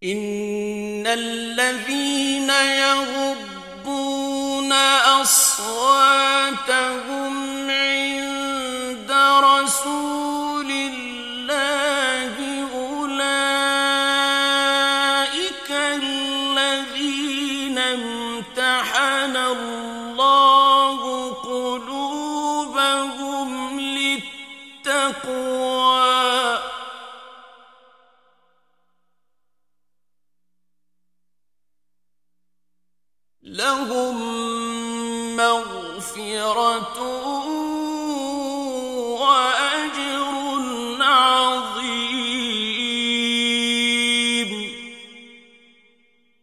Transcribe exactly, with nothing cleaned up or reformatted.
إن الذين يغضون أصواتهم عند رسول الله أولئك الذين امتحن الله قلوبهم للتقوى لهم مغفرة